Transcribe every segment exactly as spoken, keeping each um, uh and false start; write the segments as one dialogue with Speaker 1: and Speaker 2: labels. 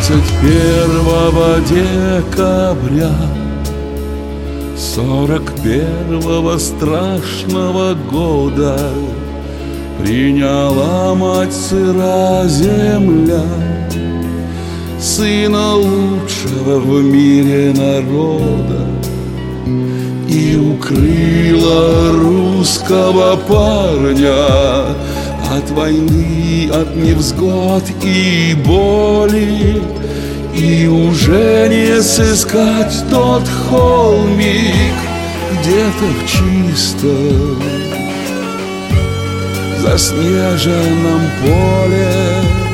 Speaker 1: Двадцать первого декабря сорок первого страшного года приняла мать сыра земля сына лучшего в мире народа и укрыла русского парня от войны, от невзгод и боли. И уже не сыскать тот холмик где-то в чистом заснеженном поле.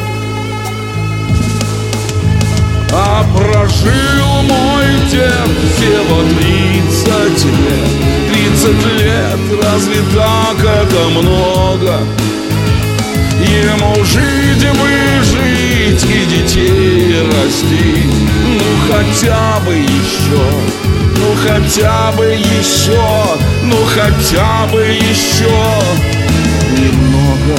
Speaker 1: А прожил мой дед всего тридцать лет. Тридцать лет, разве так это много? Ему жить бы жить и детей растить. Ну хотя бы еще, ну хотя бы еще, ну хотя бы еще немного.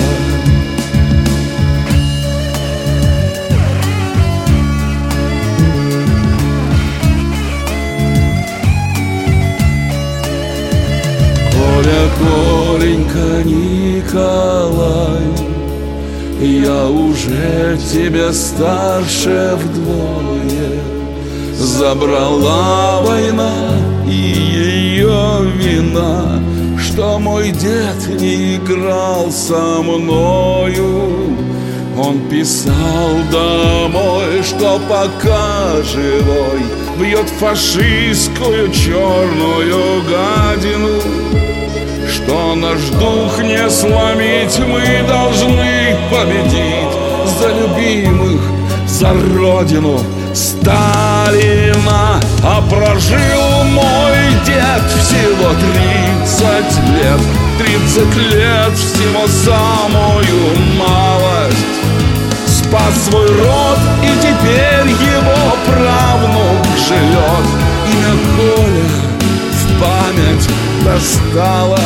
Speaker 1: Коля, Коленька, Николай, я уже тебя старше вдвое. Забрала война и ее вина, что мой дед не играл со мною. Он писал домой, что пока живой бьет фашистскую черную гадину, что наш дух не сломить, мы должны победить за любимых, за родину Сталина. А прожил мой дед всего тридцать лет. Тридцать лет всего самую малость. Спас свой род, и теперь его правнук живет. Имя Коля в память досталось.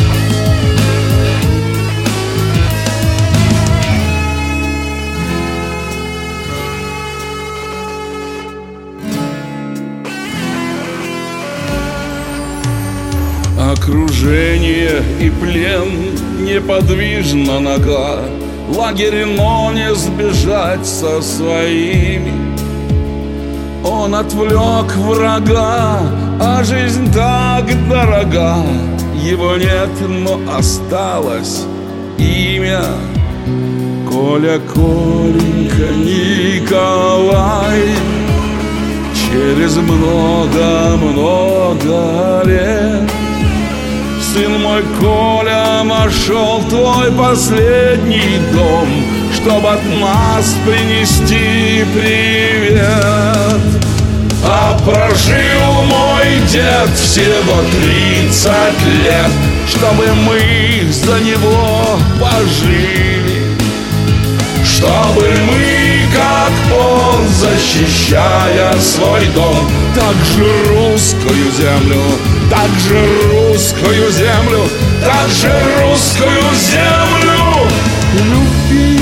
Speaker 1: Окружение и плен, неподвижна нога. Лагерь, но не сбежать со своими. Он отвлек врага, а жизнь так дорога. Его нет, но осталось имя. Коля, Коленька, Николай. Через много-много лет сын мой Коля нашел твой последний дом, чтобы от нас принести привет. А прожил мой дед всего тридцать лет, чтобы мы за него пожили, чтобы мы, как он, защищая свой дом, также русскую землю, также русскую землю, также русскую землю любили.